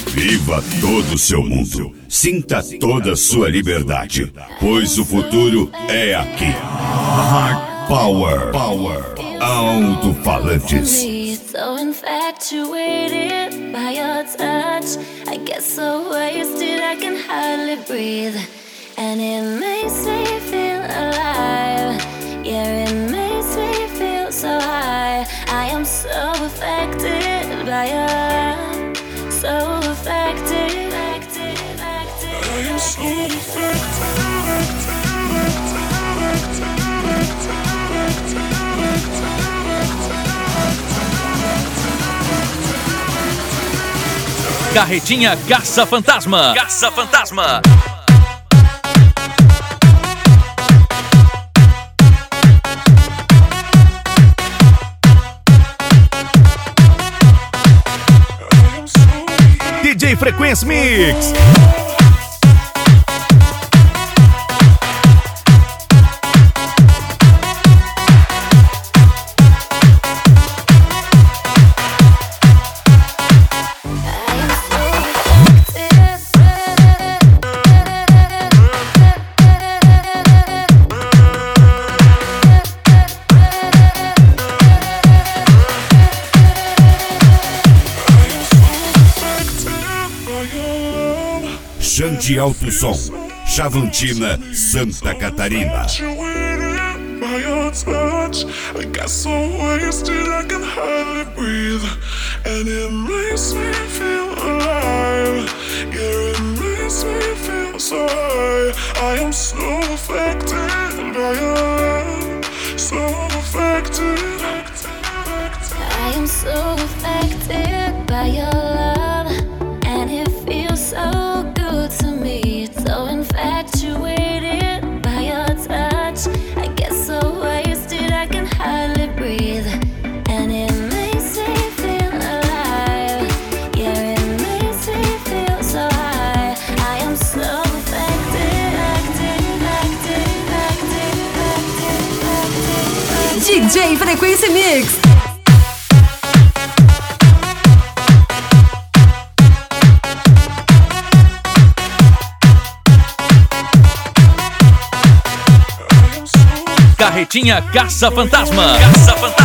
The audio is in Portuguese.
Viva todo o seu mundo. Sinta toda a sua liberdade, pois o futuro é aqui. Heart Power. Alto-falantes. So infatuated by your touch, I get so wasted I can hardly breathe. And it makes me feel alive. Yeah, it makes me feel so high. I am so affected by your love. So affected. I am so Carretinha Caça-Fantasma. Caça-Fantasma. DJ Frequência Mix. Xande Alto Som, Chavantina, Santa Catarina. By your touch, I got so wasted I can hardly breathe. And it makes me feel alive. Yeah, it makes me feel so high. I am so affected by your love. So affected. I am so affected by your love. And it feels so good to me. So infatuated by your touch. I get so wasted I can hardly breathe. And it makes me feel alive. Yeah, it makes me feel so high. I am so affected. DJ Frequência Mix. Carretinha Caça-Fantasma. Caça-Fantasma.